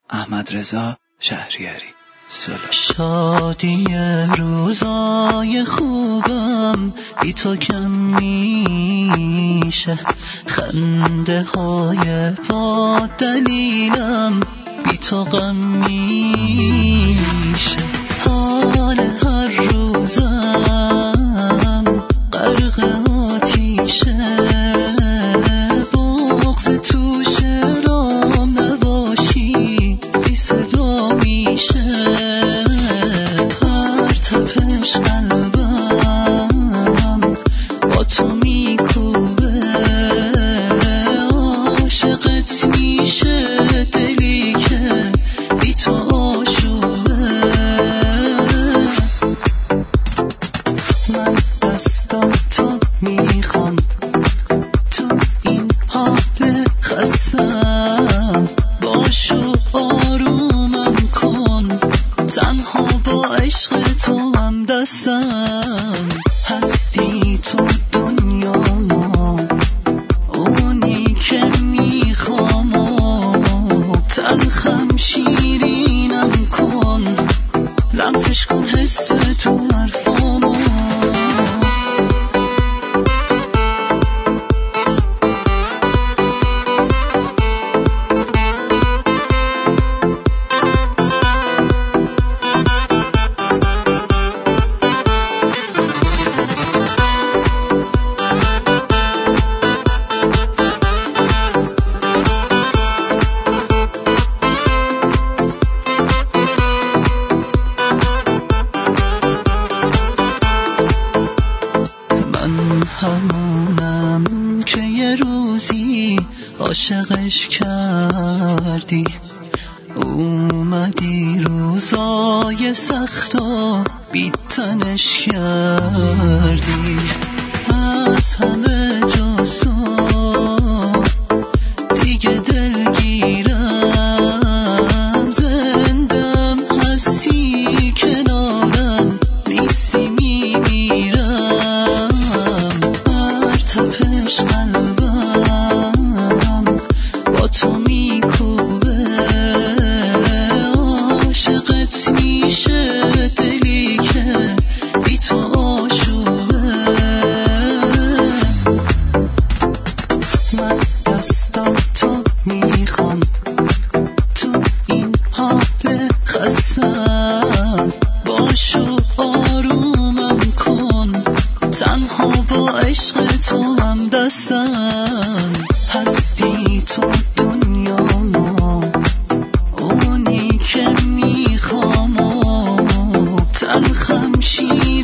احمد رضا شهریاری. شادی روزای خوبم بی تو کم میشه، خنده های با دلیلم بی تو غم میشه، حال هر روزم غرق آتیشه، بغض تو شرام نباشی بی صدا میشه، پرتپش قلبم با تو میکوبه، عاشقت میشه دلی که بی تو آشوبه، من دستاتو میخوام تو این حال خستم، باشو آرومم کن، تنها با عشق تو هم دستم، هستی تو دنیا ما اونی که میخوام، تلخم شیرینم کن، لمسش کن حس تو حرفامو. همونم که یه روزی عاشقش کردی، اومدی روزای سختا بی‌تنش کردی، از همه جاسو دیگه دلگیرم، زندم هستی کنارم نیستی میمیرم، پرتپش قلبم با تو میکوبه، عاشقت میشه دلی که بی تو آشوبه، من دستاتو میخوام تو این حال خستم، باشو آرومم کن، تنها با عشق تو هم دستم، هستی تو دنیا ما اونی که میخوام، تلخم شیر